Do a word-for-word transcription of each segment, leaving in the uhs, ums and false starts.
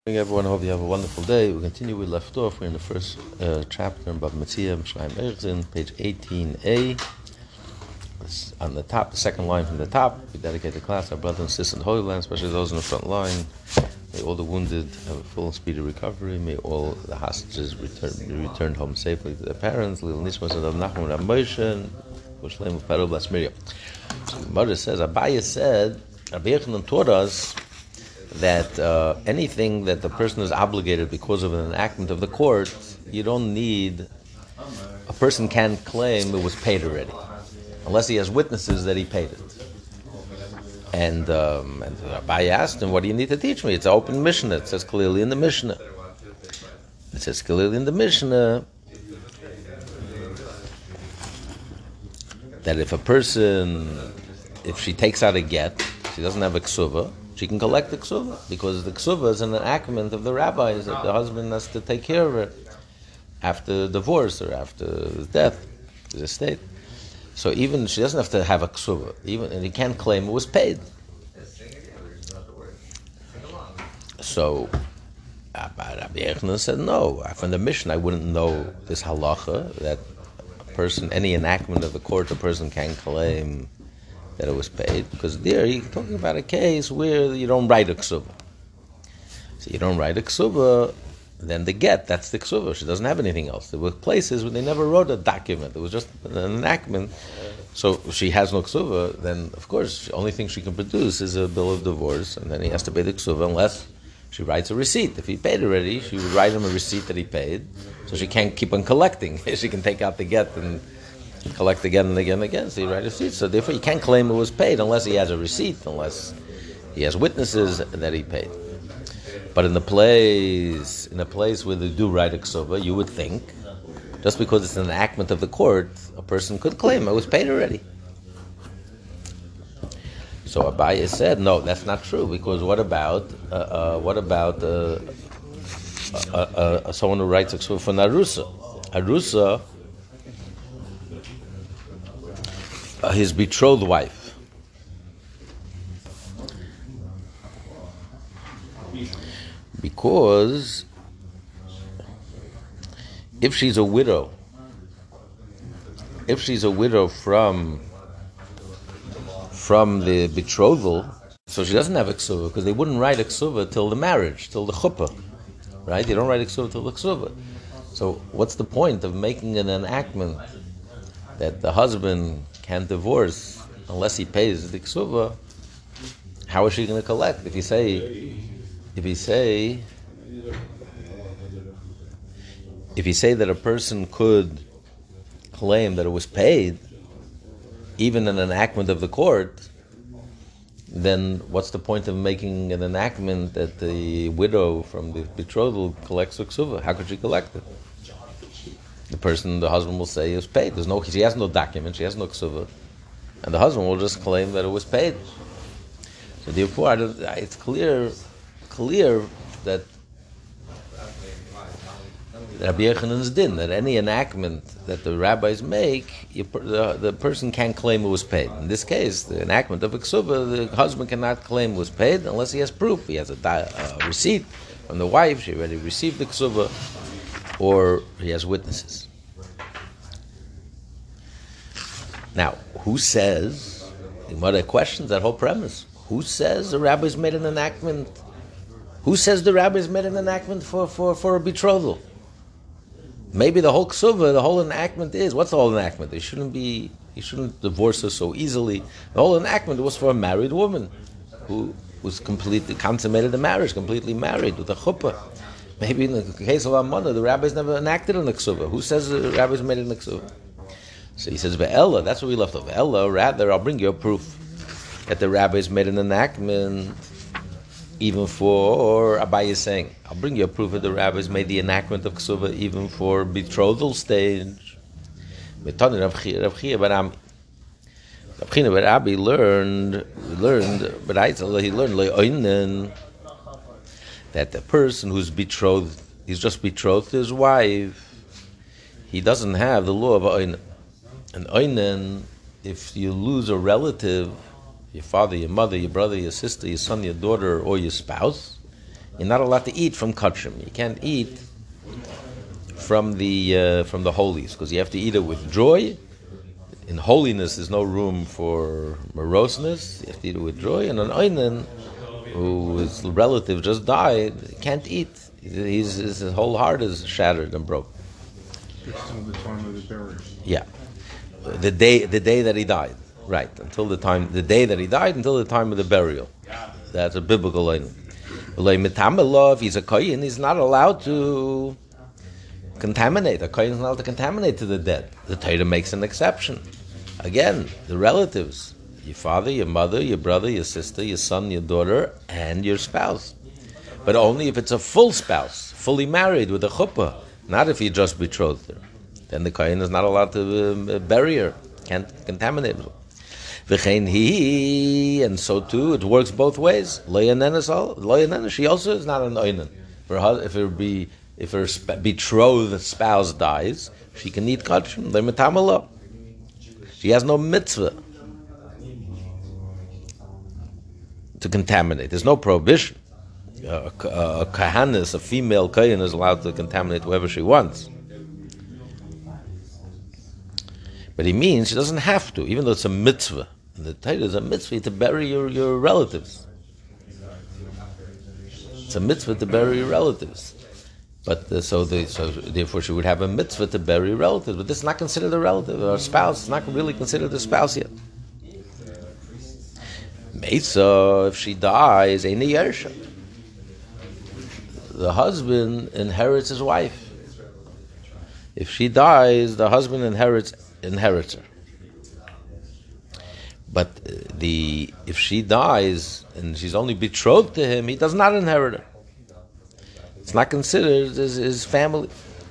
Good morning, everyone. I hope you have a wonderful day. We continue. We left off. We're in the first uh, chapter in Bava Metzia, Mishnayim Erzin, page eighteen A. It's on the top, the second line from the top. We dedicate the class, our brothers and sisters in the Holy Land, especially those in the front line. May all the wounded have a full and speedy recovery. May all the hostages return, be returned home safely to their parents. Little Nishmas and Nachman and Moshe, and Shlem of Perel Blas Miriam. So the Mother says, Abaye said, Rabbi Yochanan taught us that uh, anything that the person is obligated because of an enactment of the court, you don't need, a person can't claim it was paid already, unless he has witnesses that he paid it. And, um, and Abaye asked him, what do you need to teach me? It's an open Mishnah. It says clearly in the Mishnah. It says clearly in the Mishnah that if a person, if she takes out a get, she doesn't have a ksuva, she can collect the ksuva, because the ksuva is an enactment of the rabbis that the husband has to take care of her after divorce or after death, his estate. So even she doesn't have to have a ksuva, even, and he can't claim it was paid. So Rabbi Yochanan said, no, from the Mishnah I wouldn't know this halacha, that a person, any enactment of the court, a person can claim that it was paid, because there he's talking about a case where you don't write a ksuva. So you don't write a ksuva, then the get, that's the ksuva. She doesn't have anything else. There were places where they never wrote a document. It was just an enactment. So she has no ksuva, then of course the only thing she can produce is a bill of divorce, and then he has to pay the ksuva unless she writes a receipt. If he paid already, she would write him a receipt that he paid, so she can't keep on collecting. She can take out the get and collect again and again and again, so you write a receipt. So therefore you can't claim it was paid unless he has a receipt, unless he has witnesses that he paid. But in the place, in a place where they do write a ksuva, you would think, just because it's an enactment of the court, a person could claim it was paid already. So Abaye said, no, that's not true, because what about, uh, uh, what about uh, uh, uh, uh, someone who writes a ksuva for an arusa? Arusa, Uh, his betrothed wife. Because if she's a widow, if she's a widow from from the betrothal, so she doesn't have a ksuva, because they wouldn't write a ksuva till the marriage, till the chuppah, right? They don't write a ksuva till the ksuva. So what's the point of making an enactment that the husband can't divorce unless he pays the ksuva? How is she going to collect? If you say, if you say, if you say that a person could claim that it was paid, even an enactment of the court, then what's the point of making an enactment that the widow from the betrothal collects the ksuva? How could she collect it? The person, the husband will say it was paid. There's no, she has no document, she has no ksuva, and the husband will just claim that it was paid. So therefore, I don't, it's clear, clear that Rabbi Yochanan's din, that any enactment that the rabbis make, you, the, the person can't claim it was paid. In this case, the enactment of a ksuva, the husband cannot claim it was paid unless he has proof. He has a, a receipt from the wife, she already received the ksuva, or he has witnesses. Now, who says, the Gemara questions that whole premise, who says the rabbis made an enactment? Who says the rabbis made an enactment for, for, for a betrothal? Maybe the whole ksuva, the whole enactment is, what's the whole enactment? They shouldn't be, he shouldn't divorce her so easily. The whole enactment was for a married woman who was completely, consummated the marriage, completely married with a chuppah. Maybe in the case of Amana, the rabbis never enacted an ksuva. Who says the rabbis made an ksuva? So he says, Ve'ella, that's what we left off. Ve'ella, rather, I'll bring you a proof that the rabbis made an enactment even for, Abaye is saying, I'll bring you a proof that the rabbis made the enactment of ksuva even for betrothal stage. Metani Rav Chia, Rav Chia Barami. Rav Chia Barami learned, learned, but I he learned, Le'oinen, that the person who's betrothed, he's just betrothed to his wife, he doesn't have the law of oinen. And oinen, if you lose a relative, your father, your mother, your brother, your sister, your son, your daughter, or your spouse, You're not allowed to eat from kachim. You can't eat from the uh, from the holies because you have to eat it with joy. In holiness, there's no room for moroseness. You have to eat it with joy. And an oinen, whose relative just died, can't eat. He's, his whole heart is shattered and broke. Until the time of the burial. Yeah, the day the day that he died, right? Until the time the day that he died, until the time of the burial. That's a biblical line. If he's a kohen, he's not allowed to contaminate. A kohen is not allowed to contaminate to the dead. The Torah makes an exception. Again, the relatives, your father, your mother, your brother, your sister, your son, your daughter, and your spouse. But only if it's a full spouse, fully married with a chuppah, not if you just betrothed her. Then the kohen is not allowed to uh, bury her, can't contaminate her. V'chein hi, and so too, it works both ways. Lo yanenes al, lo yanenes, she also is not an oinen. If her be, if her sp- betrothed spouse dies, she can eat kachim. Lo metamala. She has no mitzvah to contaminate. There's no prohibition. A, a, a kahanis, a female kohen, is allowed to contaminate whoever she wants. But he means she doesn't have to, even though it's a mitzvah. And the Torah is a mitzvah to bury your, your relatives. It's a mitzvah to bury your relatives. But uh, so, the, so therefore she would have a mitzvah to bury relatives. But this is not considered a relative. Or a spouse is not really considered a spouse yet. Mesa, if she dies, ain't a yersha. The husband inherits his wife. If she dies, the husband inherits inherits her. But the if she dies and she's only betrothed to him, he does not inherit her. It's not considered his, his family.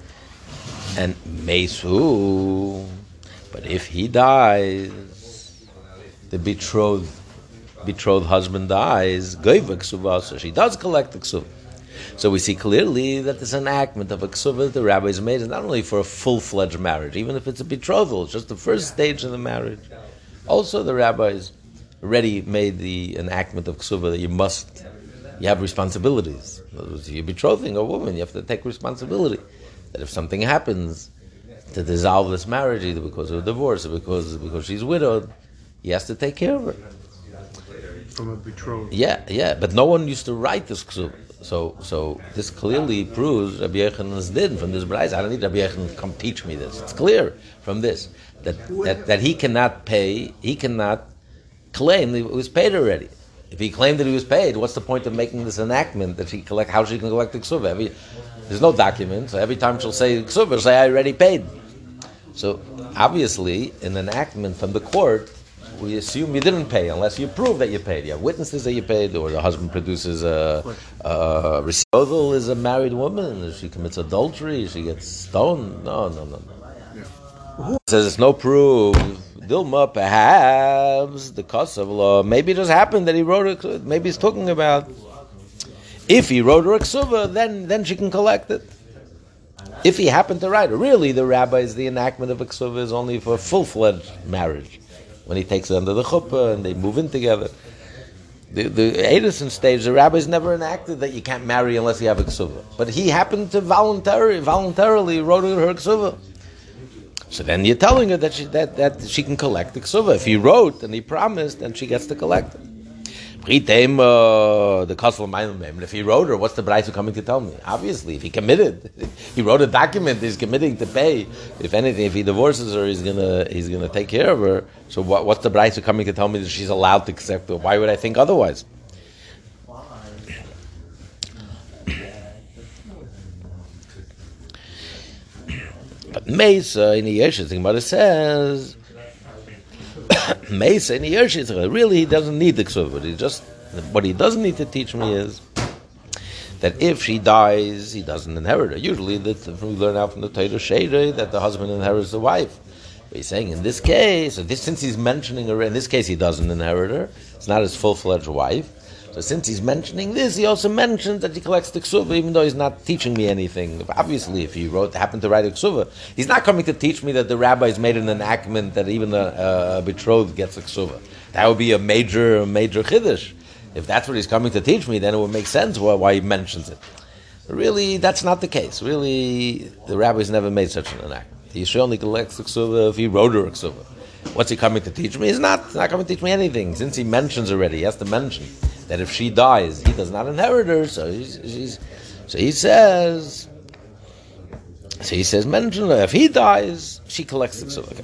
And Mesu, but if he dies, the betrothed betrothed husband dies, Goiva ksuva, so she does collect the ksuva. So we see clearly that this enactment of a ksuva the rabbis made is not only for a full-fledged marriage, even if it's a betrothal, it's just the first stage of the marriage. Also, the rabbis already made the enactment of ksuva that you must, you have responsibilities. In other words, if you're betrothing a woman, you have to take responsibility. That if something happens to dissolve this marriage, either because of a divorce or because because she's widowed, he has to take care of her. From a betrothed. Yeah, yeah, but no one used to write this ksuva. So, so this clearly proves Rabbi Yechanan's din from this brayz. I don't need Rabbi Yechanan to come teach me this. It's clear from this that, that that he cannot pay, he cannot claim that it was paid already. If he claimed that he was paid, what's the point of making this enactment that she collect? How she can collect the ksuva? Every, there's no document, so every time she'll say ksuva, she'll say I already paid. So obviously, an enactment from the court, we assume you didn't pay unless you prove that you paid. You have witnesses that you paid, or the husband produces a, a betrothal is a married woman. If she commits adultery, she gets stoned. No, no, no, no. Yeah. Says it's no proof. Dilma, perhaps the Kosovo law. Maybe it just happened that he wrote it. Maybe he's talking about if he wrote her a ksuva, then then she can collect it. If he happened to write it, really, the rabbis, the enactment of a ksuva is only for full-fledged marriage. When he takes it under the chuppah and they move in together. The, the Edison stage, the rabbis never enacted that you can't marry unless you have a ksuva. But he happened to voluntarily, voluntarily wrote her ksuva. So then you're telling her that she, that, that she can collect the ksuva. If he wrote and he promised, then she gets to collect it. The Kosel Meilim. If he wrote her, what's the Braisa coming to tell me? Obviously, if he committed, he wrote a document, he's committing to pay. If anything, if he divorces her, he's gonna he's gonna take care of her. So what, what's the Braisa coming to tell me that she's allowed to accept it? Why would I think otherwise? But Mesa in the Yeshes, the Gemara says. Mesa in the Yershit, really he doesn't need the ksuva. He just what he doesn't need to teach me is that if she dies, he doesn't inherit her. Usually, that we learn out from the Torah Sheirah that the husband inherits the wife. But he's saying in this case, so this, since he's mentioning her, in this case he doesn't inherit her. It's not his full-fledged wife. So since he's mentioning this, he also mentions that he collects the ksuva, even though he's not teaching me anything. Obviously, if he wrote, happened to write a ksuva, he's not coming to teach me that the rabbis made an enactment that even a, a betrothed gets a ksuva. That would be a major, a major chiddush. If that's what he's coming to teach me, then it would make sense why, why he mentions it. But really, that's not the case. Really, the rabbis never made such an act. He should only collect the ksuva if he wrote her a ksuva. What's he coming to teach me? He's not, he's not coming to teach me anything. Since he mentions already, he has to mention that if she dies, he does not inherit her. So he's, he's, so he says, so he says, mention her. If he dies, she collects the ksuva. Okay.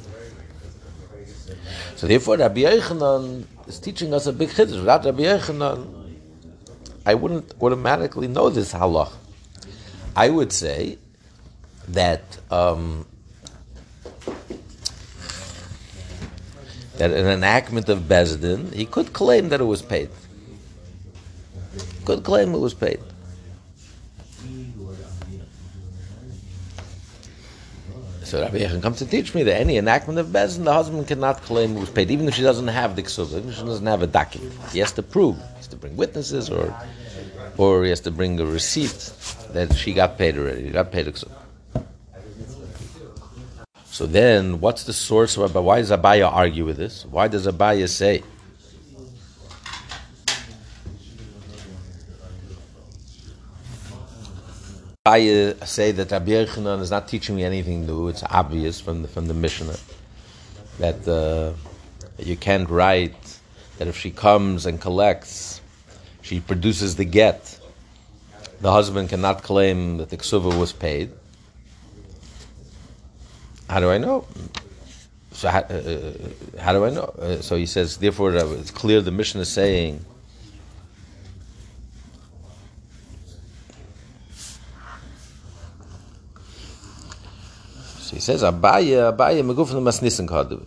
So therefore, Rabbi Yochanan is teaching us a big chiddush. Without Rabbi Yochanan, I wouldn't automatically know this halach. I would say that um, that an enactment of Bezdin, he could claim that it was paid. Could claim it was paid. So Rabbi Yochanan comes to teach me that any enactment of Bezdin, the husband cannot claim it was paid, even if she doesn't have the ksuva, even if she doesn't have a document. He has to prove, he has to bring witnesses, or or he has to bring a receipt that she got paid already, she got paid a ksuva. So then, what's the source of Abaya? Why does Abaya argue with this? Why does Abaya say Abaya say that Rabbi Yochanan is not teaching me anything new? It's obvious from the from the Mishnah that uh, you can't write that if she comes and collects, she produces the get. The husband cannot claim that the ksuva was paid. How do I know? So how, uh, how do I know? Uh, so he says, therefore, uh, it's clear the Mishnah is saying so he says, Abaya, Abaya, megufna masnissen kadu.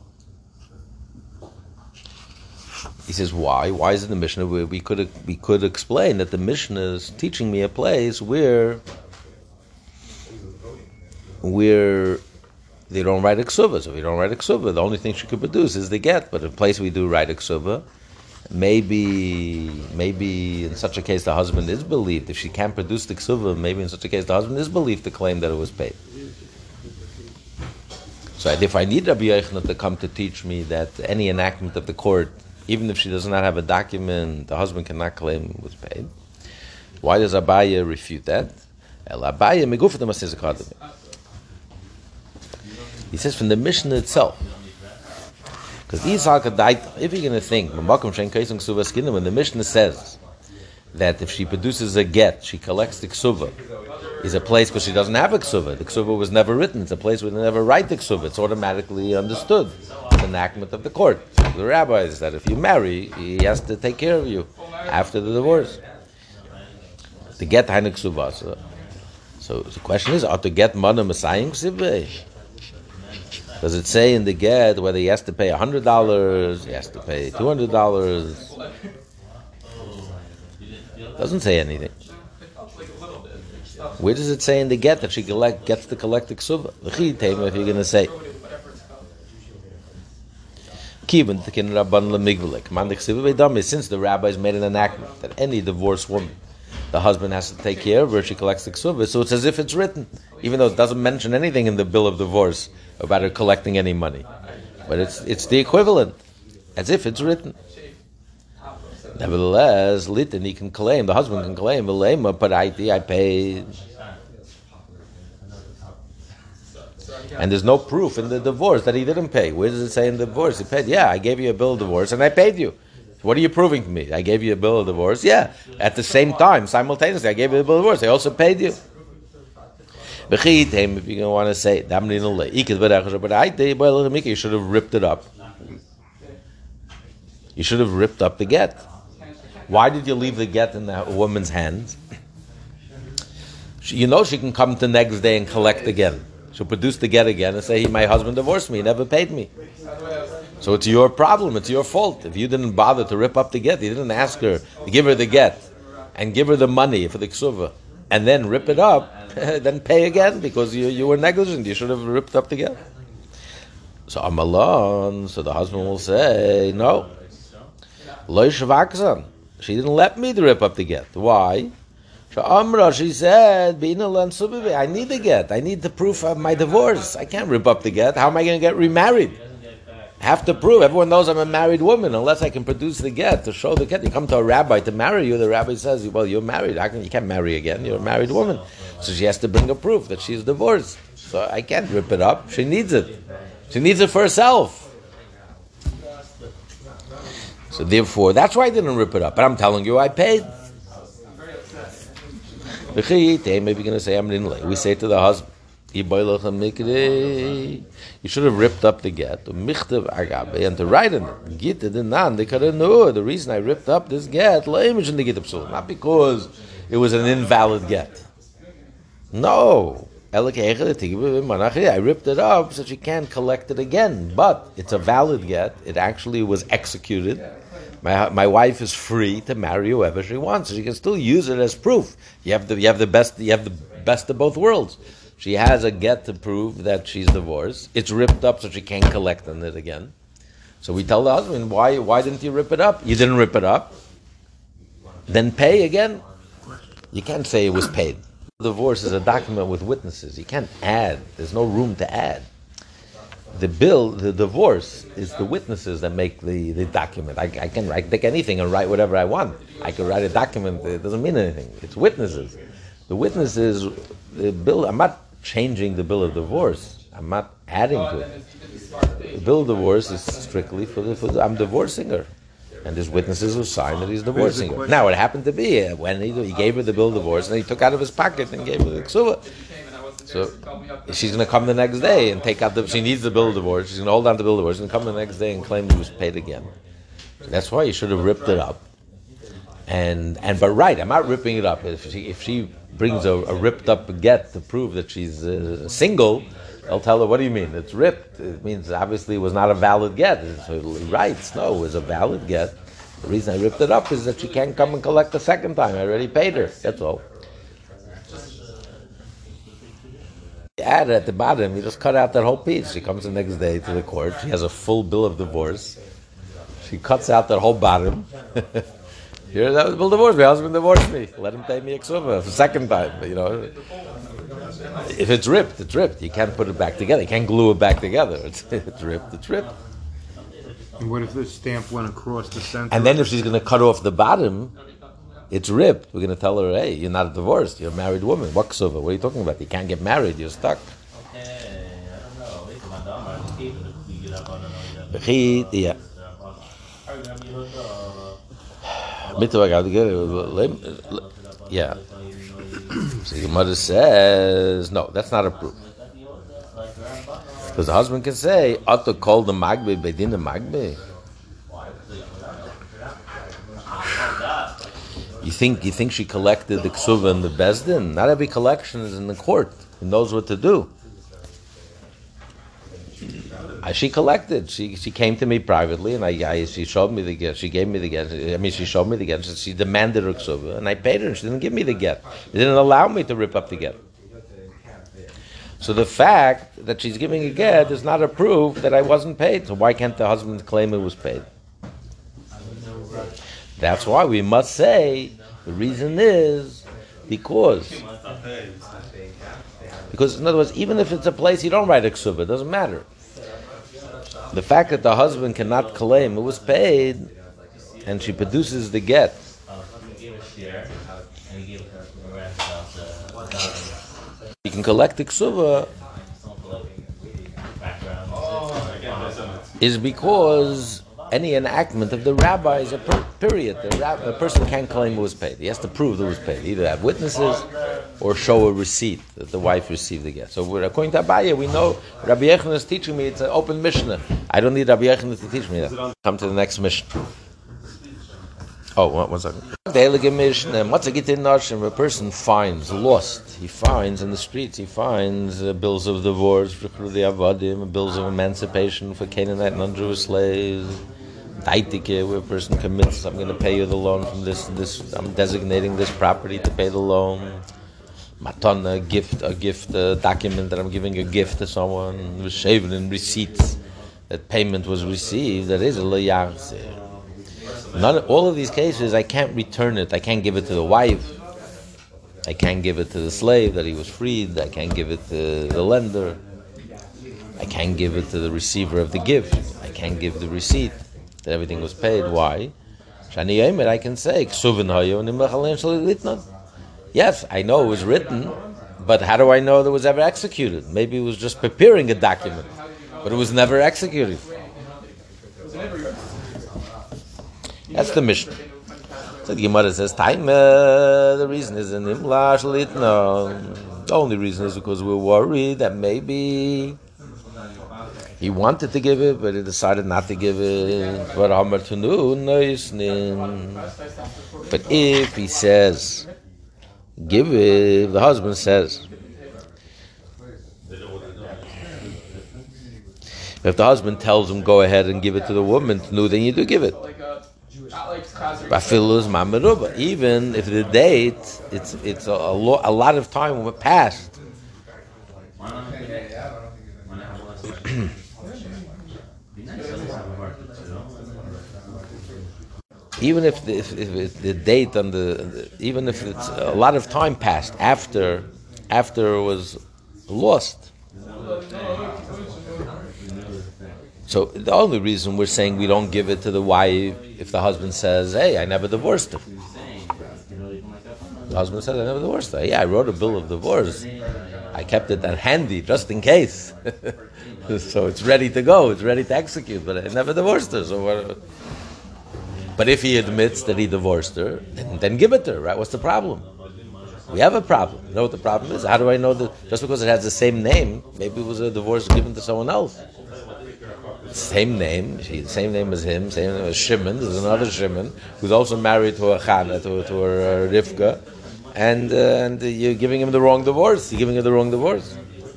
He says, why? Why is it the Mishnah? We, we could we could explain that the Mishnah is teaching me a place where where they don't write a ksuva. So if you don't write a ksuva, the only thing she could produce is the get. But in a place we do write a ksuva, maybe maybe in such a case the husband is believed. If she can't produce the ksuva, maybe in such a case the husband is believed to claim that it was paid. So if I need Rabbi Yochanan to come to teach me that any enactment of the court, even if she does not have a document, the husband cannot claim it was paid. Why does Abaya refute that? Abaya megufet masnissen kadu. He says from the Mishnah itself, because if you're going to think, when the Mishnah says that if she produces a get, she collects the ksuva, is a place because she doesn't have a ksuva. The ksuva was never written. It's a place where they never write the ksuva. It's automatically understood. It's an enactment of the court. The rabbis that if you marry, he has to take care of you after the divorce. To get haine ksuva. So, so the question is, are to get mana Messiah ksuva? Does it say in the get whether he has to pay one hundred dollars, he has to pay two hundred dollars? Doesn't say anything. Where does it say in the get that she collect, gets to collect the ksuva? If you're going to say, since the rabbis made an enactment that any divorced woman, the husband has to take care of her, she collects the ksuva, so it's as if it's written, even though it doesn't mention anything in the bill of divorce about her collecting any money. But it's it's the equivalent, as if it's written. Nevertheless, Litin, he can claim, the husband can claim, but I paid. And there's no proof in the divorce that he didn't pay. Where does it say in the divorce? He paid. Yeah, I gave you a bill of divorce and I paid you. What are you proving to me? I gave you a bill of divorce. Yeah, at the same time, simultaneously, I gave you a bill of divorce. I also paid you. If you're going to want to say, you should have ripped it up. You should have ripped up the get. Why did you leave the get in the woman's hands? You know she can come the next day and collect again. She'll produce the get again and say, my husband divorced me, he never paid me. So it's your problem, it's your fault. If you didn't bother to rip up the get, you didn't ask her to give her the get and give her the money for the ksuva and then rip it up, then pay again because you, you were negligent. You should have ripped up the get. So Amalon, so the husband will say, no. Lo shvaksan. She didn't let me to rip up the get. Why? She said, I need the get. I need the proof of my divorce. I can't rip up the get. How am I going to get remarried? have to prove. Everyone knows I'm a married woman unless I can produce the get to show the get. You come to a rabbi to marry you, the rabbi says, well, you're married. How can, you can't marry again. You're a married woman. So she has to bring a proof that she's divorced. So I can't rip it up. She needs it. She needs it for herself. So therefore, that's why I didn't rip it up. But I'm telling you, I paid. Maybe you're going to say, I'm in lay. We say to the husband, you should have ripped up the get, and to write in it. The reason I ripped up this get, not because it was an invalid get. No. I ripped it up so she can't collect it again. But it's a valid get. It actually was executed. My my wife is free to marry whoever she wants. So she can still use it as proof. You have the you have the best you have the best of both worlds. She has a get to prove that she's divorced. It's ripped up so she can't collect on it again. So we tell the husband, why why didn't you rip it up? You didn't rip it up. Then pay again. You can't say it was paid. Divorce is a document with witnesses. You can't add. There's no room to add. The bill, the divorce, is the witnesses that make the, the document. I, I can write, take anything and write whatever I want. I could write a document. It doesn't mean anything. It's witnesses. The witnesses, the bill. I'm not changing the bill of divorce. I'm not adding to it. The bill of divorce is strictly for the. For the I'm divorcing her. And there's witnesses who sign that he's divorcing her. Now, it happened to be uh, when he, he gave her the bill of divorce, and he took out of his pocket and gave her the ksuva. So she's going to come the next day and take out the. She needs the bill of divorce. She's going to hold on to the bill of divorce and come the next day and claim he was paid again. So that's why you should have ripped it up. And and but right, I'm not ripping it up. If she if she brings a, a ripped up get to prove that she's uh, single, I'll tell her, what do you mean? It's ripped. It means obviously it was not a valid get. So he writes, no, it was a valid get. The reason I ripped it up is that she can't come and collect the second time. I already paid her. That's all. You add it at the bottom, you just cut out that whole piece. She comes the next day to the court. She has a full bill of divorce. She cuts out that whole bottom. Here, that was a bill of divorce. My husband divorced me. Let him pay me a ksuva for the second time. You know. If it's ripped, it's ripped. You can't put it back together. You can't glue it back together. It's, it's ripped, it's ripped. And what if the stamp went across the center? And then if she's going to cut off the bottom, it's ripped. We're going to tell her, hey, you're not divorced. You're a married woman. What ksuva? What are you talking about? You can't get married. You're stuck. Yeah. Yeah. So the mother says, no, that's not a proof. Because the husband can say, Otto called the Magbe, Bedin the Magbe. You think you think she collected the ksuva in the Bezdin? Not every collection is in the court. He knows what to do. I, she collected. She she came to me privately, and I, I she showed me the get. She gave me the get. I mean, she showed me the get. She demanded her ksuva, and I paid her. And she didn't give me the get. She didn't allow me to rip up the get. So the fact that she's giving a get is not a proof that I wasn't paid. So why can't the husband claim it was paid? That's why we must say the reason is because because in other words, even if it's a place you don't write a ksuva, it doesn't matter. The fact that the husband cannot claim it was paid, and she produces the get. You can collect the ksuva is because any enactment of the rabbi is a per- period. The rab- a person can't claim it was paid. He has to prove it was paid. Either have witnesses or show a receipt that the wife received the get. So we're, according to Abaye, we know Rabbi Yechon is teaching me. It's an open Mishnah. I don't need Rabbi Yechon to teach me that. Come to the next Mishnah. Oh, one, one second. The Heilige Mishnah. What's a gitin nashim? A person finds lost. He finds in the streets. He finds uh, bills of divorce for the avadim, bills of emancipation for Canaanite non-Jewish slaves. Daitike, where a person commits, I'm going to pay you the loan from this, this. I'm designating this property to pay the loan. Matana, a gift, a gift, a document that I'm giving a gift to someone. Shaven in receipts that payment was received. That is a leyarze. None, all of these cases, I can't return it. I can't give it to the wife. I can't give it to the slave that he was freed. I can't give it to the lender. I can't give it to the receiver of the gift. I can't give the receipt that everything was paid. Why? Shani Yomer, I can say, Ksuvin hayu nimach alein shel litnan. Yes, I know it was written, but how do I know that it was ever executed? Maybe it was just preparing a document, but it was never executed. That's the Mishnah. So the Gemara says, "Time." Uh, the reason is in Imla Shlitna. The only reason is because we're worried that maybe he wanted to give it, but he decided not to give it. But if he says, "Give it," the husband says, if the husband tells him, "Go ahead and give it to the woman," then you do give it. Even if the date, it's it's a, a, lo, a lot of time passed. Even if the, if, if the date on the, even if it's a lot of time passed after after it was lost. So the only reason we're saying we don't give it to the wife if the husband says, "Hey, I never divorced her." The husband says, "I never divorced her. Yeah, I wrote a bill of divorce. I kept it at handy just in case, so it's ready to go. It's ready to execute. But I never divorced her. So what?" But if he admits that he divorced her, then, then give it to her. Right? What's the problem? We have a problem. You know what the problem is? How do I know that just because it has the same name, maybe it was a divorce given to someone else? Same name, she, same name as him, same name as Shimon. There's another Shimon who's also married to a Chana, to, to her uh, Rivka, and uh, and you're giving him the wrong divorce. You're giving her the wrong divorce.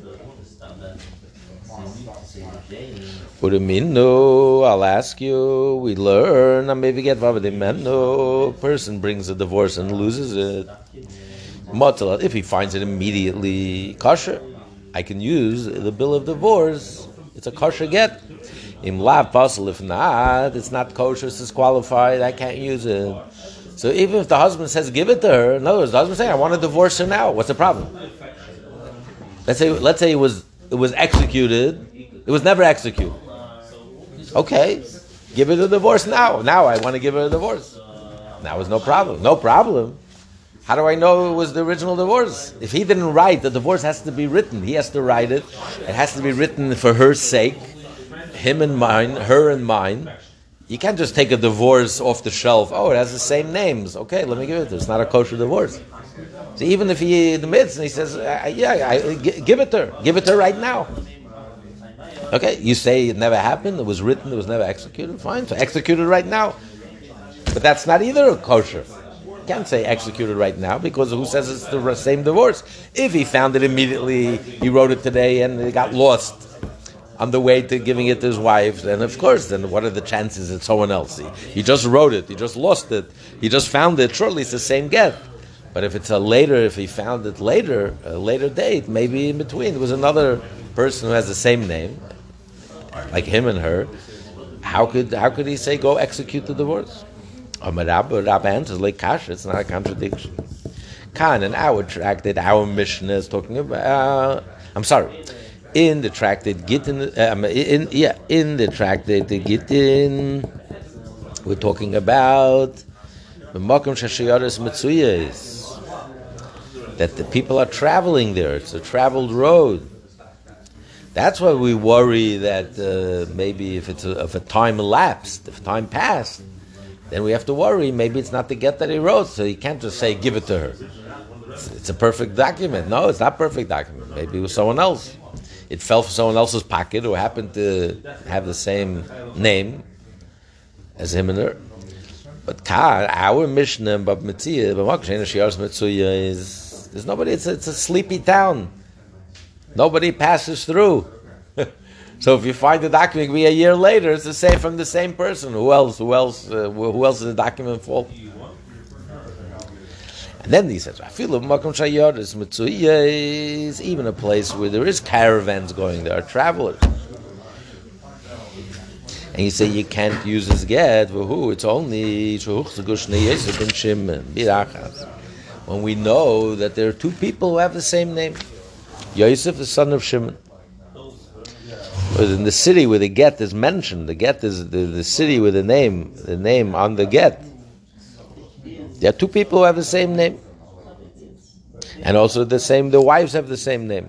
Udaminu, I'll ask you. We learn. Maybe get vavadimenu. A person brings a divorce and loses it. Matalat. If he finds it immediately kosher, I can use the bill of divorce. It's a kosher get. Im lav pasal, if not, it's not kosher, it's disqualified, I can't use it. So even if the husband says give it to her, in other words, the husband saying, I want to divorce her now, what's the problem? Let's say let's say it was it was executed, it was never executed. Okay, give her the divorce now. Now I want to give her a divorce. Now is no problem. No problem. How do I know it was the original divorce? If he didn't write, the divorce has to be written. He has to write it. It has to be written for her sake. Him and mine, her and mine. You can't just take a divorce off the shelf. Oh, it has the same names. Okay, let me give it to her. It's not a kosher divorce. So even if he admits and he says, uh, yeah, I, g- give it to her. Give it to her right now. Okay, you say it never happened, it was written, it was never executed. Fine, so execute it right now. But that's not either a kosher. You can't say executed right now because who says it's the same divorce? If he found it immediately, he wrote it today and it got lost on the way to giving it to his wife, then of course, then what are the chances it's someone else? He, he just wrote it, he just lost it, he just found it, surely it's the same get. But if it's a later, if he found it later, a later date, maybe in between, there was another person who has the same name, like him and her, how could how could he say go execute the divorce? Rabbi answers like kasha, it's not a contradiction. Khan, in our tractate, our Mishnah is talking about, uh, I'm sorry, in the tractate Gittin, um, in yeah, in the tractate Gittin, we're talking about the Makom Shashayaris Mitzuyas, that the people are traveling there. It's a traveled road. That's why we worry that uh, maybe if it's a, if a time elapsed, if time passed, then we have to worry. Maybe it's not the get that he wrote, so you can't just say give it to her. It's, it's a perfect document. No, it's not a perfect document. Maybe it was someone else. It fell for someone else's pocket who happened to have the same name as him and her. But our Mishnah, Bab Mitzia, is there's nobody. It's a, it's a sleepy town. Nobody passes through. So if you find the document be a year later, it's the same from the same person. Who else? Who else? Uh, who else is the document for? And then he says, even a place where there is caravans going, there are travelers. And you say you can't use this get, who? It's only when we know that there are two people who have the same name. Yosef, the son of Shimon. But in the city where the get is mentioned, the get is the, the city with the name, the name on the get. There are two people who have the same name. And also the same, the wives have the same name.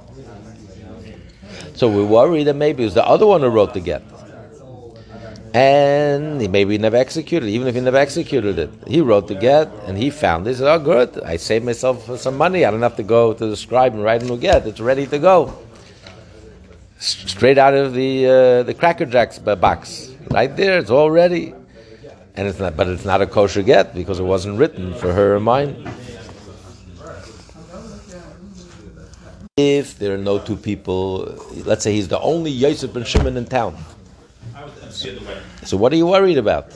So we worry that maybe it was the other one who wrote the get. And he maybe never executed it, even if he never executed it. He wrote the get, and he found it. He said, oh, good, I saved myself some money. I don't have to go to the scribe and write a new get. It's ready to go. S- straight out of the uh, the Cracker Jacks box. Right there, it's all ready. And it's not, but it's not a kosher get, because it wasn't written for her or mine. If there are no two people, let's say he's the only Yosef ben Shimon in town. So what are you worried about?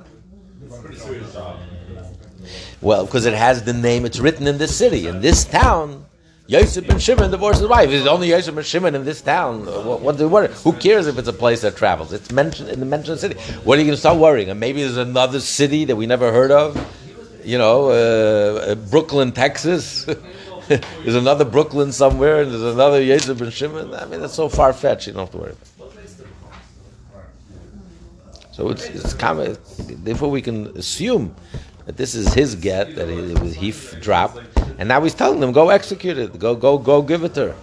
Well, because it has the name, it's written in this city. In this town, Yosef ben Shimon divorced his wife. He's the only Yosef ben Shimon in this town. What, what, what, who cares if it's a place that travels? It's mentioned in the mentioned city. What are you going to start worrying? And maybe there's another city that we never heard of. You know, uh, Brooklyn, Texas. There's another Brooklyn somewhere, and there's another Yosef ben Shimon. I mean, that's so far-fetched, you don't have to worry about it. So it's, it's common. Therefore, we can assume that this is his get, that he, it was, he f- dropped, and now he's telling them, go execute it, go, go, go give it to her.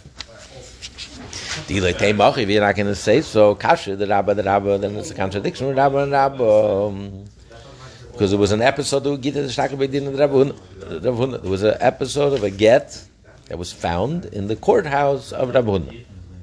If you're not going to say so, kasha, the rabba, the rabba, then it's a contradiction with rabba and rabba. Um, Because there was an episode of Gita there was an episode of a get that was found in the courthouse of Rav Huna.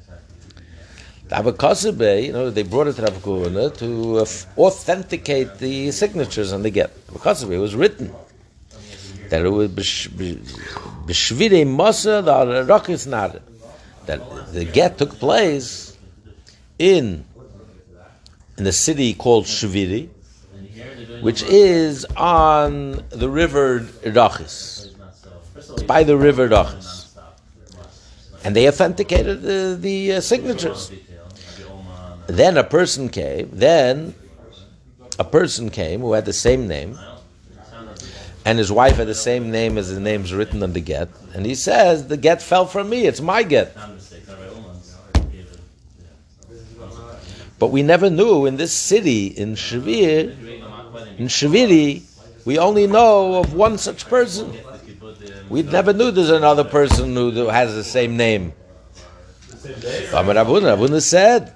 You know, they brought it to Rav Huna to uh, authenticate the signatures on the get. It was written that it was b'shvirei masa the rachis nar, that the get took place in in the city called Shviri, which is on the river Rachis. It's by the river Rachis. And they authenticated the, the uh, signatures. Then a person came, then a person came who had the same name, and his wife had the same name as the names written on the get, and he says, the get fell from me, it's my get. But we never knew in this city, in Shvir, in Shviri, we only know of one such person. We never knew there's another person who has the same name. Rav Huna said,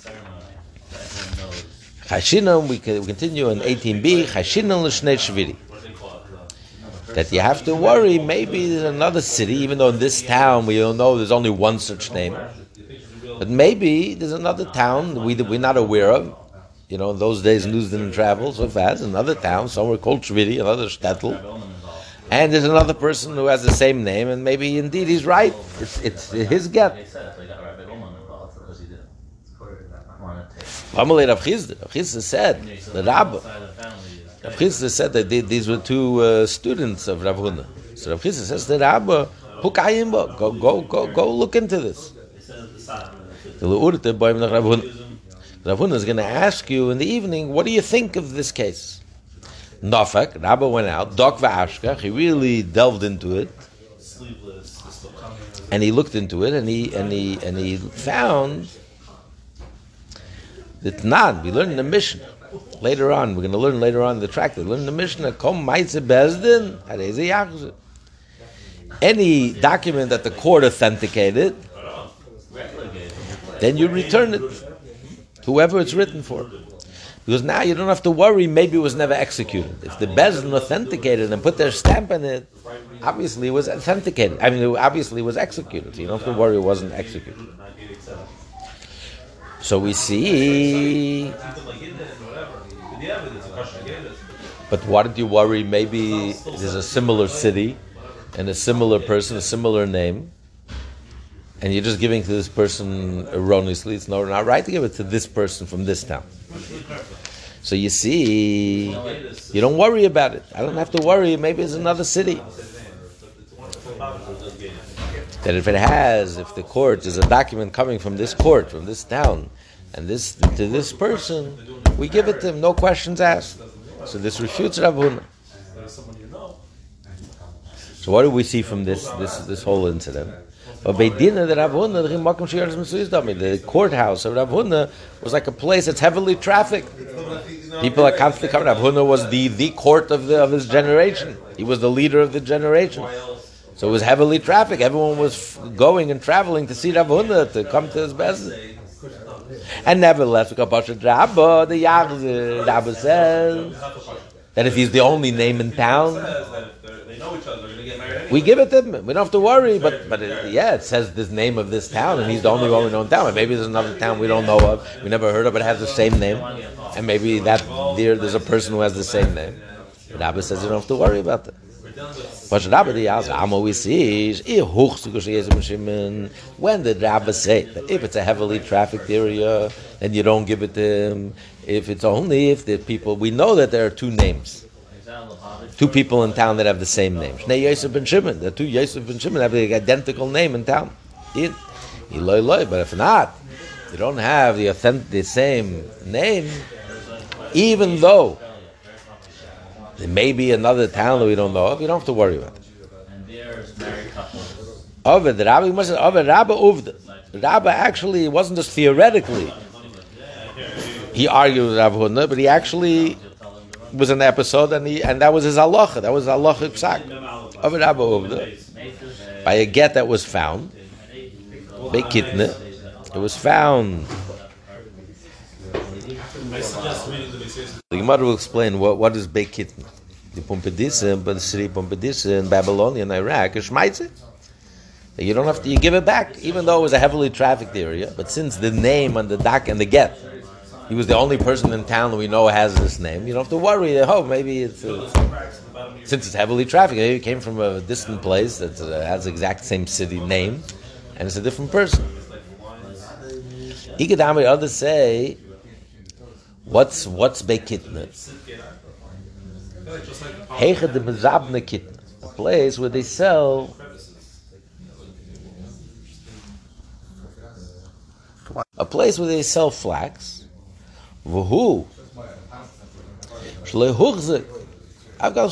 Chashinam, we continue in eighteen b, Chashinam l'shnei Shviri. That you have to worry, maybe there's another city, even though in this town we don't know there's only one such name. But maybe there's another town we, we're not aware of. You know, in those days news didn't travel so fast. Another town, somewhere called Shviri, another shtetl. And there's another person who has the same name, and maybe indeed he's right. It's, it's his get. Amalei Rav Chisda. Rav Chisda said, the Rabbah. Rav Chisda said that they, these were two uh, students of Rav Huna. So Rav Chisda says to Rabbah, go, go, go, go look into this. Rav Huna is going to ask you in the evening, what do you think of this case? Nafak, Rabbah went out, Dok v'ashkach, he really delved into it, and he looked into it, and he and he and he found that Nan. We learned in the Mishnah later on. We're going to learn later on in the tractate. We learn in the Mishnah, Kom Ma'aseh Bezdin, Harei Yachzor. Any document that the court authenticated, then you return it. Whoever it's written for. Because now you don't have to worry, maybe it was never executed. If the Bezdin authenticated and put their stamp on it, obviously it was authenticated. I mean, it obviously was executed. So you don't have to worry it wasn't executed. So we see... But why did you worry? Maybe there's a similar city and a similar person, a similar name, and you're just giving to this person erroneously. It's not, not right to give it to this person from this town. So you see, you don't worry about it. I don't have to worry. Maybe it's another city. That if it has, if the court is a document coming from this court, from this town, and this to this person, we give it to him, no questions asked. So this refutes Rav Huna. So what do we see from this this this whole incident? But Beidina, the Rav Huna, the courthouse of Rav Huna was like a place that's heavily trafficked. People are constantly coming. Rav Huna was the, the court of the of his generation. He was the leader of the generation. So it was heavily trafficked. Everyone was f- going and traveling to see Rav Huna, to come to his business. And nevertheless, Rabba, the Yagz, Rabba says that if he's the only name in town, we give it to him. We don't have to worry. But but it, yeah, it says this name of this town, and he's the only one we know in town. And maybe there's another town we don't know of, we never heard of, but it has the same name. And maybe that there there's a person who has the same name. Rabbi says you don't have to worry about that. But Rabbi the Yaz, I'm always sees when did Rabbi say that if it's a heavily trafficked area, then you don't give it to him? If it's only if the people, we know that there are two names. Two people in town that have the same name. Shnei Yosef ben Shimon. The two Yosef ben Shimon have the identical name in town. In, but if not, you don't have the authentic, the same name, even though there may be another town that we don't know of, you don't have to worry about it. Ovid, Rabbi must have Ovid, Rabbi Uvda. Rabbi actually wasn't just theoretically. He argued with Rav Huna, but he actually was an episode, and he and that was his halacha. That was halacha psak of Rabbi Uvda. By a get that was found, Bekitne, it was found. The Gemara will explain what, what is Bekitne. The Pumbedisa, but the city Pumbedisa in Babylonia and Iraq is Shmaitze. You don't have to, you give it back, even though it was a heavily trafficked area. But since the name and the dak and the get, he was the only person in town that we know has this name, you don't have to worry. Oh, maybe it's, uh, since it's heavily trafficked, maybe it came from a distant place that uh, has the exact same city name, and it's a different person. Ikadami, others say, what's what's Bekitne? Heiche de Mezabne Kitne, a place where they sell a place where they sell flax. V'hu shlehuchzik. I've got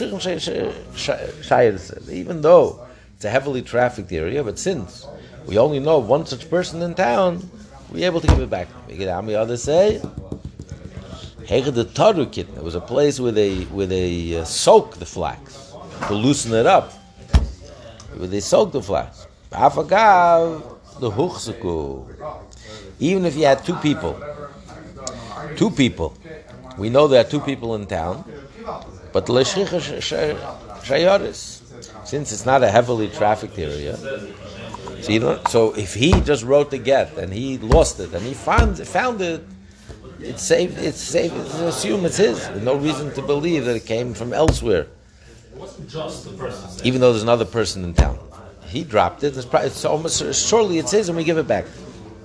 even though it's a heavily trafficked area, but since we only know one such person in town, we're able to give it back. We get Ami others say, Heiche de Taru Kitne. It was a place where they where they uh, soak the flax to loosen it up. Where they soak the flax. Afagav the huchziku. Even if you had two people, two people, we know there are two people in town, but l'shricha shayaris, since it's not a heavily trafficked area, so you don't. So if he just wrote the get and he lost it and he found found it, it's safe. It's safe. It's assume it's his. There's no reason to believe that it came from elsewhere. Even though there's another person in town, he dropped it. It's, probably, it's almost surely it's his, and we give it back.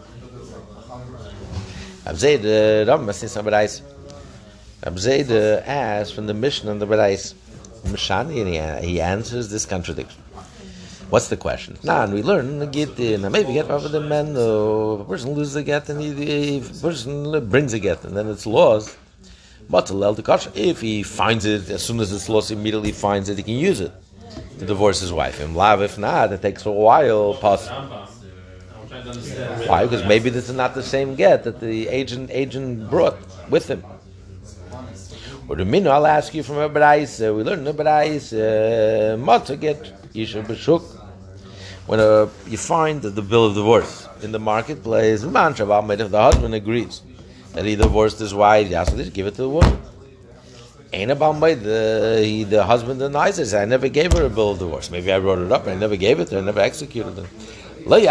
Abzeda Rambam says Berais. Abzeda asks from the Mishnah and the Berais. Mishani, and he, he answers this contradiction. What's the question? Nah, and we learn the get in. Maybe get over the man. If a person loses a get, and he, if a person brings a get, and then it's lost. But if he finds it as soon as it's lost, he immediately finds it, he can use it to divorce his wife. And lav, if not, it takes a while. Possible. Why? Because maybe this is not the same get that the agent agent brought with him. Or the minu, I'll ask you from a Berais. Uh, we learned a Berais. Motza get Yisha B'Shuk. When uh, you find the bill of divorce in the marketplace, if the husband agrees that he divorced his wife, he asks, give it to the woman. Ain't about my the he, the husband denies it. I never gave her a bill of divorce. Maybe I wrote it up, but I never gave it to her. I never executed it. You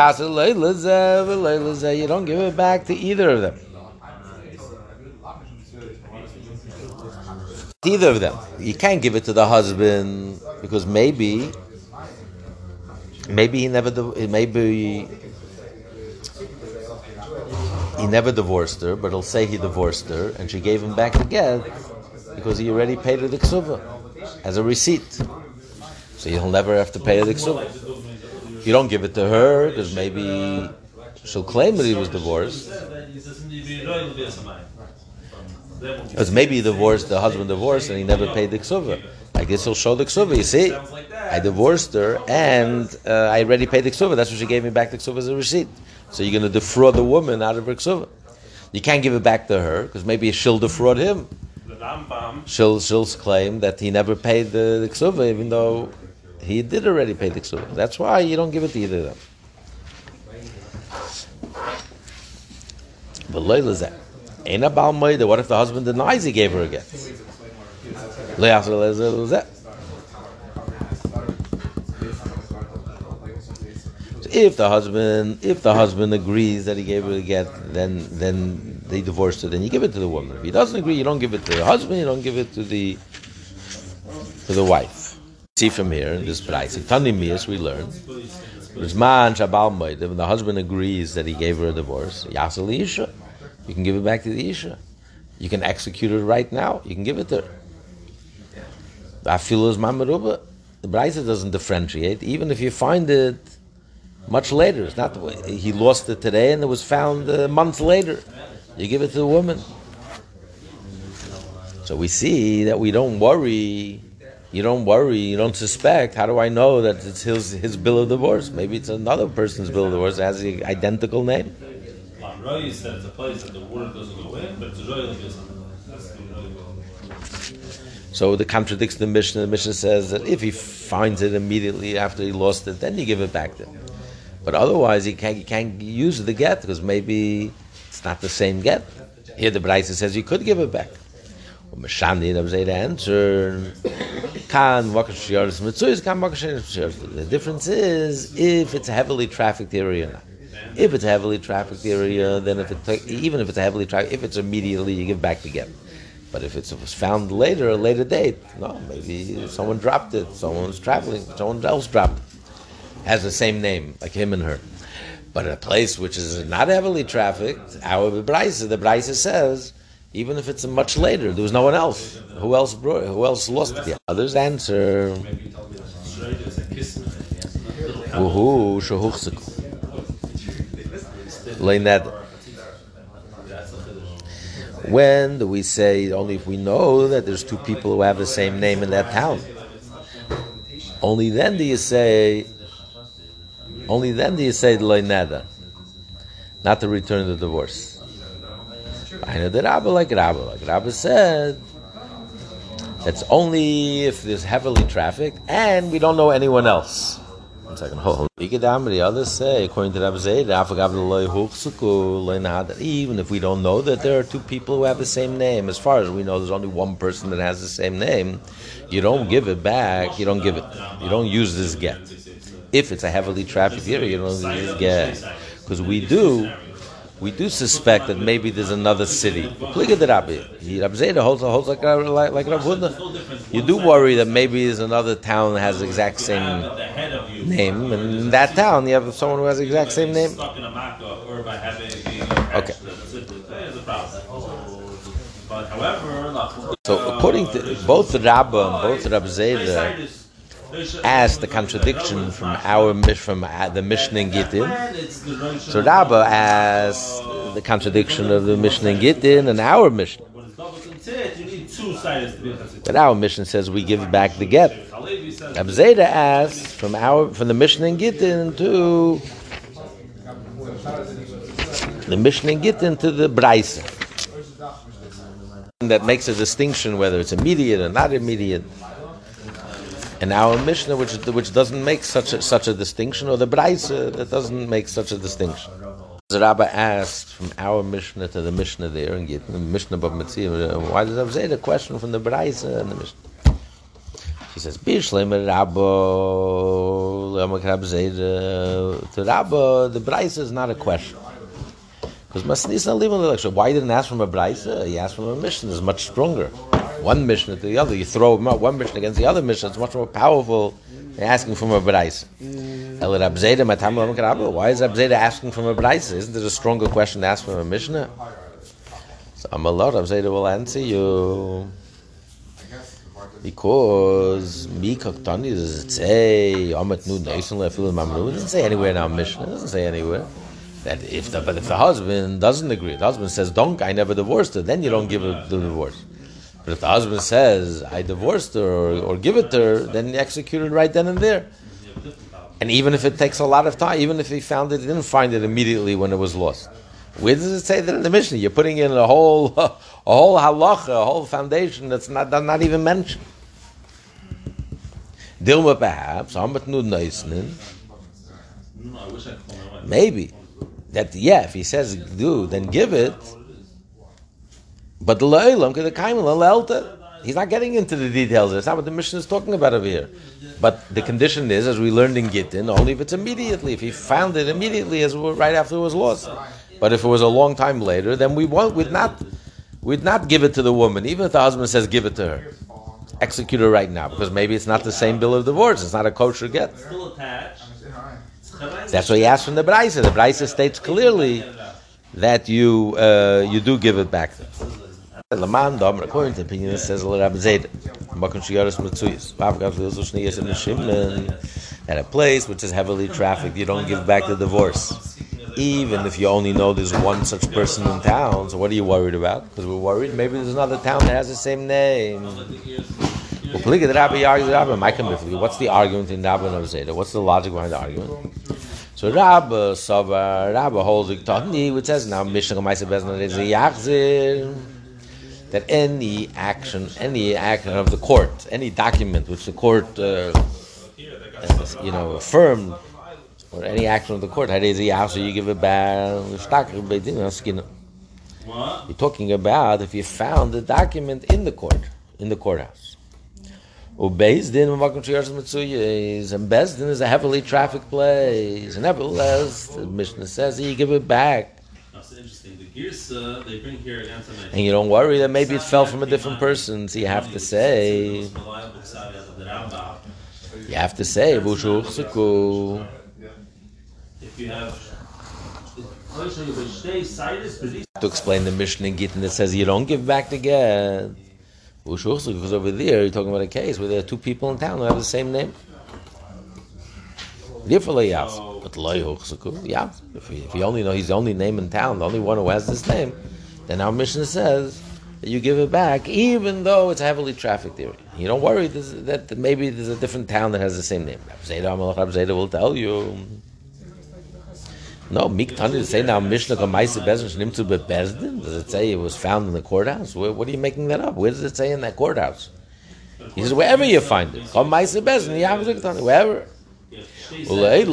don't give it back to either of them. Either of them. You can't give it to the husband because maybe, maybe he never, maybe he never divorced her, but he'll say he divorced her, and she gave him back the get because he already paid her the ksuva as a receipt. So you'll never have to pay her the ksuva. You don't give it to her because maybe she'll claim that he was divorced. Because maybe he divorced, the husband divorced, and he never paid the ksuva. I guess he'll show the ksuva. You see, I divorced her, and uh, I already paid the ksuva. That's what she gave me back the ksuva as a receipt. So you're going to defraud the woman out of her ksuva. You can't give it back to her, because maybe she'll defraud him. She'll, she'll claim that he never paid the, the ksuva, even though he did already pay the ksuva. That's why you don't give it to either of them. But Leila Zeh. Ain't a Baal Moide. What if the husband denies he gave her a get? If the husband, if the husband agrees that he gave her a get, then then they divorced her. Then you give it to the woman. If he doesn't agree, you don't give it to the husband. You don't give it to the to the wife. See from here in this price. In Tani Mias we learn. When the husband agrees that he gave her a divorce, Yasal Isha, you can give it back to the Isha. You can execute it right now. You can give it to her. The Braisa doesn't differentiate, even if you find it much later. It's not the way he lost it today and it was found a month later. You give it to the woman. So we see that we don't worry. You don't worry, you don't suspect. How do I know that it's his his bill of divorce? Maybe it's another person's bill of divorce that has the identical name. So it contradicts the Mishnah. The Mishnah says that if he finds it immediately after he lost it, then you give it back to him. But otherwise, he can't, he can't use the get because maybe it's not the same get. Here the Braisa says you could give it back. Meshani, that was the answer. The difference is if it's a heavily trafficked area or not. If it's a heavily trafficked area, then if it even if it's a heavily trafficked, if it's immediately, you give back the get. But if it's, it was found later, a later date, no, maybe someone dropped it, someone was traveling, someone else dropped it. Has the same name, like him and her. But in a place which is not heavily trafficked, our Braisa, the Braisa says, even if it's much later, there was no one else. Who else brought? Who else lost it? Others answer. Uhu shahuchziku. Learn that. When do we say only if we know that there's two people who have the same name in that town? Only then do you say. Only then do you say loy nada, not to return the divorce. I know the Rabbi like Rabbi. Like Rabbi said, that's only if there's heavily trafficked and we don't know anyone else. One second, hold on. The others say, according to Rabbi Zayd, even if we don't know that there are two people who have the same name, as far as we know there's only one person that has the same name, you don't give it back, you don't give it, you don't use this get. If it's a heavily trafficked area, you don't use this get. Because we do, we do suspect that maybe there's another city. Rabbi Zayda holds, holds like, like, like Rav Huna. You do worry that maybe there's another town that has the exact same name, and in that town you have someone who has the exact same name. Okay. So according to both the Rabbah and both the Rabbi Zayda, asked the contradiction from our from the Mishnah in Gittin. So Rabba asked the contradiction of the Mishnah in Gittin and our Mishnah. But our Mishnah says we give back the get. Rabbi Zayda asked from our from the Mishnah in Gittin to the Mishnah in Gittin to the Braisa. That makes a distinction whether it's immediate or not immediate. And our Mishnah, which which doesn't make such a, such a distinction, or the Braisa that doesn't make such a distinction. The Rabbi asked from our Mishnah to the Mishnah there, and get the Mishnah Bab Metzia, why does Rabbi say the question from the Braisa and the Mishnah? She says, Bishleim Rabba, to Rabba, the Braisa is not a question. Because Masnisa Liman Election, why he didn't ask from a Braisa? He asked from a Mishnah, is much stronger. One Mishnah to the other, you throw them out, one Mishnah against the other Mishnah, it's much more powerful than asking from a Braisa. Why is Rabbi Zayda asking from a Braisa? Isn't it a stronger question to ask from a Mishnah? So Amalot, Rabbi Zayda will answer you. Because Mikaktani, does it say, it doesn't say anywhere in our Mishnah, it doesn't say anywhere. That if the, but if the husband doesn't agree, the husband says, "Don't, I never divorced her," then you don't give her the divorce. But if the husband says, I divorced her or, or give it to her, then he executed right then and there. And even if it takes a lot of time, even if he found it, he didn't find it immediately when it was lost. Where does it say that in the Mishnah? You're putting in a whole, a whole halacha, a whole foundation that's not, that's not even mentioned. Dilma perhaps, maybe, that yeah, if he says do, then give it. But the lo'ilam, the kaimel, the he's not getting into the details. That's not what the Mishnah is talking about over here. But the condition is, as we learned in Gittin, only if it's immediately. If he found it immediately, as right after it was lost. But if it was a long time later, then we won't. We'd not. We'd not give it to the woman, even if the husband says give it to her. Execute her right now, because maybe it's not the same bill of divorce. It's not a kosher get. That's what he asked from the Braisa. The Braisa states clearly that you uh, you do give it back to her. Laman, according to the opinion, it says Rabbi Zayda, at a place which is heavily trafficked, you don't give back the divorce, even if you only know there's one such person in town. So what are you worried about? Because we're worried maybe there's another town that has the same name. What's the argument in Rabbi and Rabbi Zayda? What's the logic behind the argument? So Rabbi Sava, Rabbi holds which says now Mishnah is a yachzir. That any action, any action of the court, any document which the court, uh, you know, affirmed, or any action of the court, so you give it back. You're talking about if you found the document in the court, in the courthouse. And Bezdin is a heavily trafficked place, and nevertheless, the Mishnah says you give it back. Girsa, they bring here an and you don't worry that maybe it fell from a different person. So you have to say, you have to say, if you have to explain the Mishnah in Gittin that says you don't give back the get. Because over there you're talking about a case where there are two people in town who have the same name. But yeah, if he, if he only know he's the only name in town, the only one who has this name, then our Mishnah says that you give it back, even though it's a heavily trafficked area. You don't worry that, that maybe there's a different town that has the same name. Rabbi Zayda will tell you. No, Miktani to say now Mishnah Kamaisa Bezdin Shnim to Bezdin. Does it say it was found in the courthouse? Where, what are you making that up? Where does it say in that courthouse? He says wherever you find it. Kamaisa Bezdin, wherever. He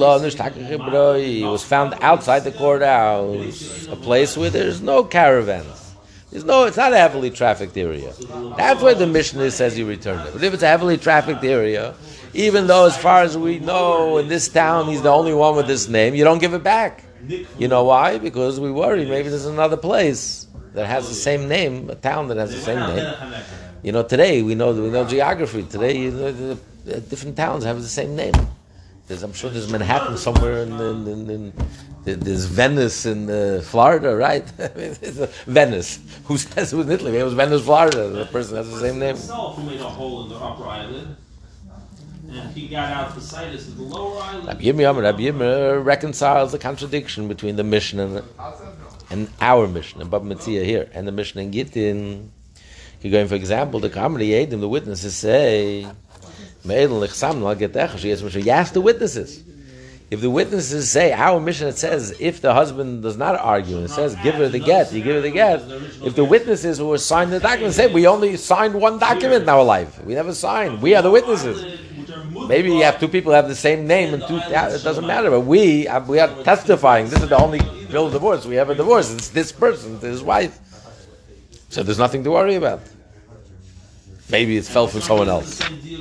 was found outside the courthouse, a place where there's no caravans. There's no, it's not a heavily trafficked area. That's where the Mishnah says he returned it. But if it's a heavily trafficked area, even though as far as we know in this town he's the only one with this name, you don't give it back. You know why? Because we worry maybe there's another place that has the same name, a town that has the same name. You know, today we know we know geography. Today, you know, the, the different towns have the same name. There's, I'm sure there's Manhattan somewhere, in, in, in, in there's Venice in uh, Florida, right? Venice. Who says it was in Italy? It was Venice, Florida. The person has the same name. Himself made a hole in the upper eyelid, and he got out the situs of the lower eyelid. Rabbi Yirmiyah, Rabbi Yirmiyah reconciles the contradiction between the Mishnah and, and our Mishnah, Bab Metzia here, and the Mishnah in Gittin. You're going, for example, the comedy Yedim, the witnesses say. You ask the witnesses. If the witnesses say, our Mishnah says, if the husband does not argue and says, give her the get, you give her the get. If the witnesses who signed the document say, we only signed one document in our life, we never signed, we are the witnesses. Maybe you have two people who have the same name and two, it doesn't matter, but we, we are testifying, this is the only bill of divorce, we have a divorce, it's this person, to his wife. So there's nothing to worry about. Maybe it fell from someone else.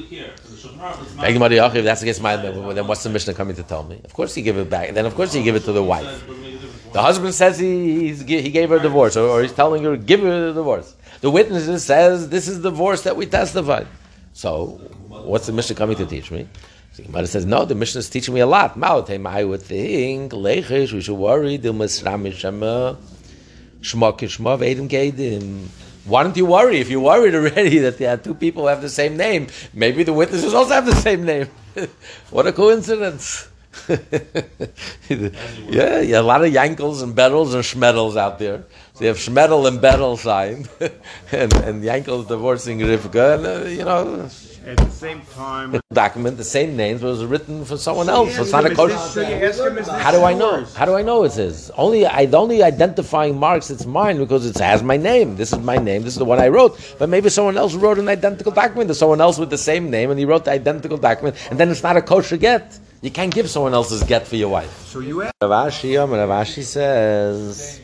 If that's against my, then what's the Mishnah coming to tell me? Of course he give it back. Then of course he give it to the wife. The husband says he he's, he gave her a divorce, or, or he's telling her give her the divorce. The witnesses says this is the divorce that we testified. So what's the Mishnah coming to teach me? So Gemara says no. The Mishnah is teaching me a lot. I would think lechish we should worry. Why don't you worry? If you're worried already that there are two people who have the same name, maybe the witnesses also have the same name. What a coincidence. yeah, yeah, a lot of Yankels and Bettles and Schmedels out there. So you have Schmedel and Bettel signed, and and Yankel divorcing Rivka, and uh, you know. At the same time, Document the same names was written for someone else. So it's not a kosher. So you ask him, is this How do I know? yours? How do I know it's his? Only I the only identifying marks it's mine because it has my name. This is my name. This is the one I wrote. But maybe someone else wrote an identical document. There's someone else with the same name, and he wrote the identical document, and then it's not a kosher get. You can't give someone else's get for your wife. So you ask. Rav Ashi, um, Rav Ashi says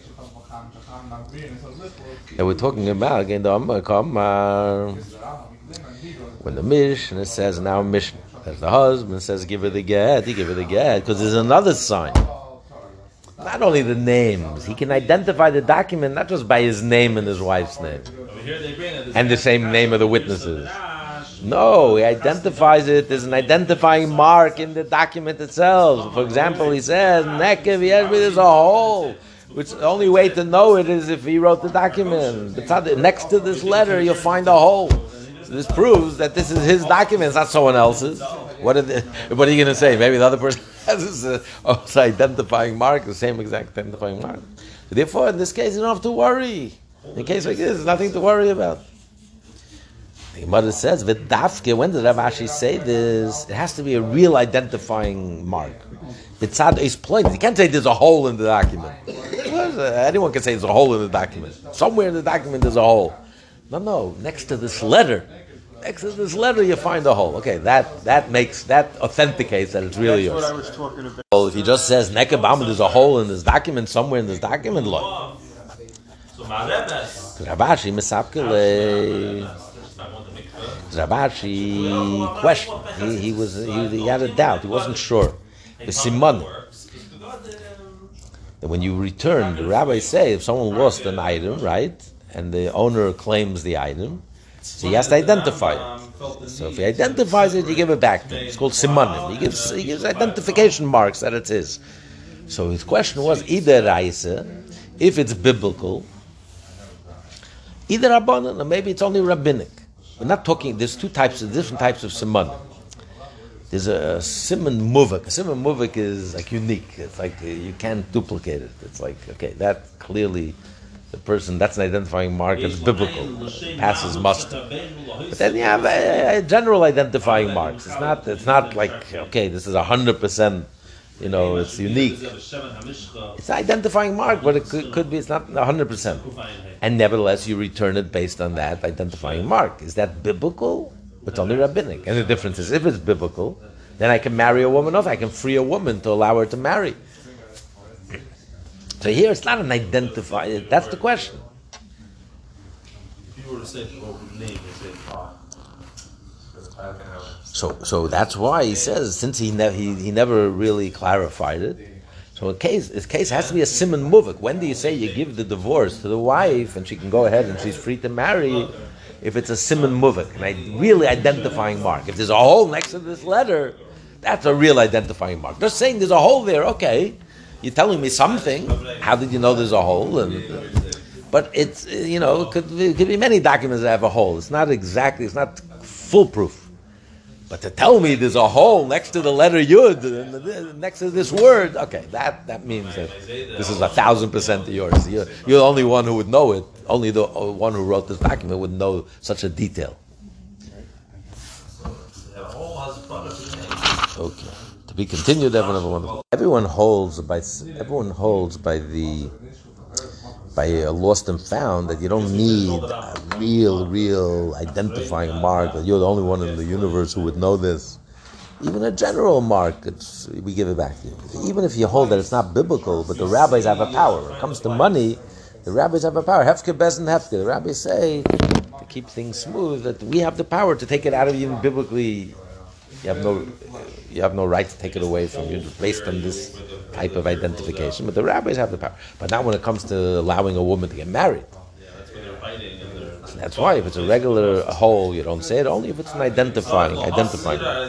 that we're talking about again the Amar Kamar. When the Mishnah says now Mishnah, as the husband says give her the get, he give her the get because there's another sign. Not only the names, he can identify the document not just by his name and his wife's name, and the same name of the witnesses. No, he identifies it. There's an identifying mark in the document itself. For example, he says Nekev Yeshvi, there's a hole. Which the only way to know it is if he wrote the document. Next to this letter, you'll find a hole. This proves that this is his document, it's not someone else's. What are, the, what are you going to say? Maybe the other person has this uh, also identifying mark, the same exact identifying mark. So therefore, in this case, you don't have to worry. In a case like this, there's nothing to worry about. The mother says, "V'dafke." When did Rav Ashi say this? It has to be a real identifying mark. Bitzad is plain. You can't say there's a hole in the document. Well, anyone can say there's a hole in the document. Somewhere in the document there's a hole. No, no. Next to this letter, next to this letter, you find a hole. Okay, that that makes that authenticates that it's really That's yours. what I was talking about. Well, if he just says Nekebam, there's a hole in this document somewhere in this document, look. So my Rebbe. Rav Ashi misapkele. Rav Ashi questioned. He, he was he, he had a doubt. He wasn't sure. The simon. That when you return, the rabbis say if someone lost an item, right, and the owner claims the item, so he has to identify it. So if he identifies it, you give it back to him. It's called simanim. He gives he gives identification marks that it's his. So his question was either raisa, if it's biblical, either rabbanan, or maybe it's only rabbinic. We're not talking. There's two types of different types of simanim. There's a simon muvik. A simon muvik is like unique. It's like uh, you can't duplicate it. It's like, okay, that clearly, the person, that's an identifying mark, it's biblical. It passes muster. But then you have a, a general identifying marks. It's not, it's not like, okay, this is one hundred percent, you know, it's unique. It's an identifying mark, but it could, could be, it's not one hundred percent. And nevertheless, you return it based on that identifying mark. Is that biblical? It's only rabbinic. And the difference is, if it's biblical, then I can marry a woman off. I can free a woman to allow her to marry. So here it's not an identifier. That's the question. If you were to say the name, they say, oh. So, so that's why he says, since he, ne- he he never really clarified it, so a case, this case has to be a simon muvik. When do you say you give the divorce to the wife and she can go ahead and she's free to marry? If it's a simon muvik, an really identifying mark. If there's a hole next to this letter, that's a real identifying mark. Just saying there's a hole there, okay. You're telling me something. How did you know there's a hole? And, but it's, you know, it could, it could be many documents that have a hole. It's not exactly, it's not foolproof. But to tell me there's a hole next to the letter Yud, and next to this word, okay, that, that means that this is a thousand percent yours. You're, you're the only one who would know it. Only the one who wrote this document would know such a detail. Okay. To be continued, everyone, everyone holds by everyone holds by the by a lost and found that you don't need a real, real identifying mark, that you're the only one in the universe who would know this. Even a general mark, it's, we give it back to you. Even if you hold that it's not biblical, but the rabbis have a power. When it comes to money, the rabbis have a power. Hefke bezin hefke. The rabbis say, to keep things smooth, that we have the power to take it out of you biblically. You have no, you have no right to take it away from you based on this type of identification. But the rabbis have the power. But not when it comes to allowing a woman to get married. That's why if it's a regular hole, you don't say it. Only if it's an identifying, identifying.